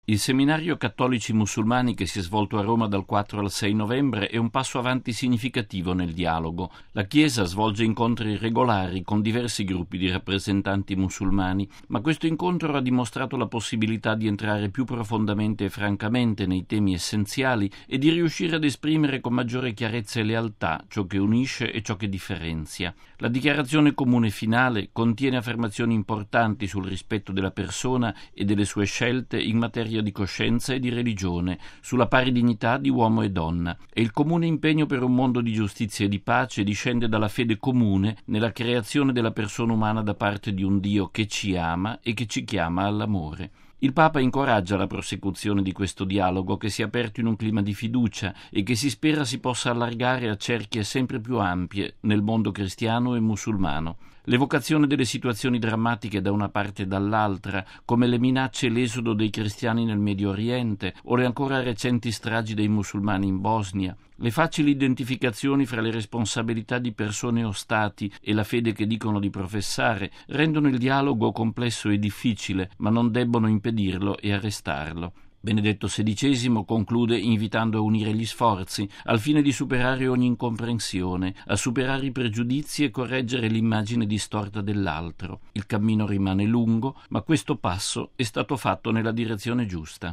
Il seminario Cattolici Musulmani, che si è svolto a Roma dal 4 al 6 novembre, è un passo avanti significativo nel dialogo. La Chiesa svolge incontri regolari con diversi gruppi di rappresentanti musulmani, ma questo incontro ha dimostrato la possibilità di entrare più profondamente e francamente nei temi essenziali e di riuscire ad esprimere con maggiore chiarezza e lealtà ciò che unisce e ciò che differenzia. La dichiarazione comune finale contiene affermazioni importanti sul rispetto della persona e delle sue scelte in materia di coscienza e di religione, sulla pari dignità di uomo e donna, e il comune impegno per un mondo di giustizia e di pace discende dalla fede comune nella creazione della persona umana da parte di un Dio che ci ama e che ci chiama all'amore. Il Papa incoraggia la prosecuzione di questo dialogo che si è aperto in un clima di fiducia e che si spera si possa allargare a cerchie sempre più ampie nel mondo cristiano e musulmano. L'evocazione delle situazioni drammatiche da una parte e dall'altra, come le minacce e l'esodo dei cristiani nel Medio Oriente o le ancora recenti stragi dei musulmani in Bosnia, le facili identificazioni fra le responsabilità di persone o stati e la fede che dicono di professare, rendono il dialogo complesso e difficile, ma non debbono impedirlo e arrestarlo. Benedetto XVI conclude invitando a unire gli sforzi al fine di superare ogni incomprensione, a superare i pregiudizi e correggere l'immagine distorta dell'altro. Il cammino rimane lungo, ma questo passo è stato fatto nella direzione giusta.